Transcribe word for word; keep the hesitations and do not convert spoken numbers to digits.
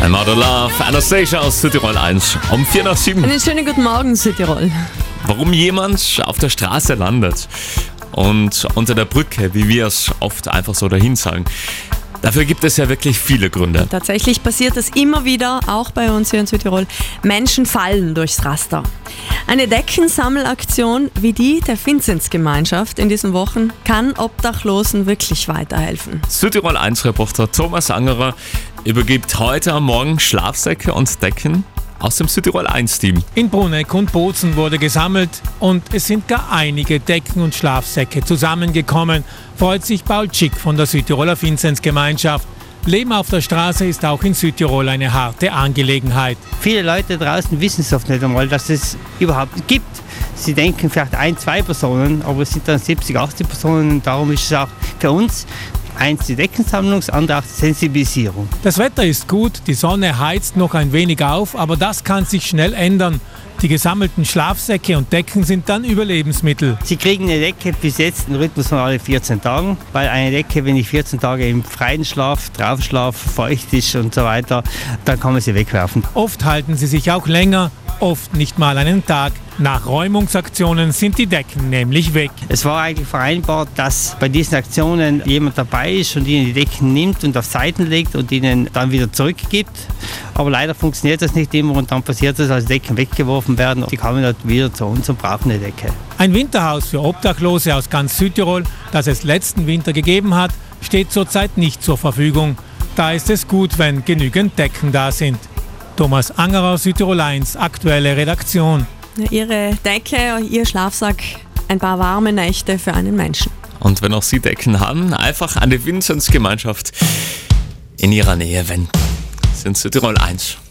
Mother Love, Anastasia aus Südtirol eins. Um vier nach sieben. Einen schönen guten Morgen, Südtirol. Warum jemand auf der Straße landet und unter der Brücke, wie wir es oft einfach so dahin sagen, dafür gibt es ja wirklich viele Gründe. Tatsächlich passiert es immer wieder, auch bei uns hier in Südtirol. Menschen fallen durchs Raster. Eine Deckensammelaktion wie die der Vinzenzgemeinschaft in diesen Wochen kann Obdachlosen wirklich weiterhelfen. Südtirol eins Reporter Thomas Angerer übergibt heute am Morgen Schlafsäcke und Decken aus dem Südtirol eins Team. In Bruneck und Bozen wurde gesammelt und es sind gar einige Decken und Schlafsäcke zusammengekommen, freut sich Paul Schick von der Südtiroler Vinzenzgemeinschaft. Leben auf der Straße ist auch in Südtirol eine harte Angelegenheit. Viele Leute draußen wissen es oft nicht einmal, dass es überhaupt gibt. Sie denken vielleicht ein, zwei Personen, aber es sind dann siebzig, achtzig Personen und darum ist es auch für uns eins die Deckensammlung, das andere auch die Sensibilisierung. Das Wetter ist gut, die Sonne heizt noch ein wenig auf, aber das kann sich schnell ändern. Die gesammelten Schlafsäcke und Decken sind dann Überlebensmittel. Sie kriegen eine Decke bis jetzt einen Rhythmus von alle vierzehn Tagen, weil eine Decke, wenn ich vierzehn Tage im freien Schlaf, Draufschlaf, feucht ist und so weiter, dann kann man sie wegwerfen. Oft halten sie sich auch länger, oft nicht mal einen Tag. Nach Räumungsaktionen sind die Decken nämlich weg. Es war eigentlich vereinbart, dass bei diesen Aktionen jemand dabei ist und ihnen die Decken nimmt und auf Seiten legt und ihnen dann wieder zurückgibt. Aber leider funktioniert das nicht immer und dann passiert es, als Decken weggeworfen werden und die kommen dann wieder zu uns und brauchen eine Decke. Ein Winterhaus für Obdachlose aus ganz Südtirol, das es letzten Winter gegeben hat, steht zurzeit nicht zur Verfügung. Da ist es gut, wenn genügend Decken da sind. Thomas Angerer, Südtirol eins, aktuelle Redaktion. Ihre Decke, Ihr Schlafsack, ein paar warme Nächte für einen Menschen. Und wenn auch Sie Decken haben, einfach an die Vinzenzgemeinschaft in Ihrer Nähe wenden. Das sind Südtirol eins.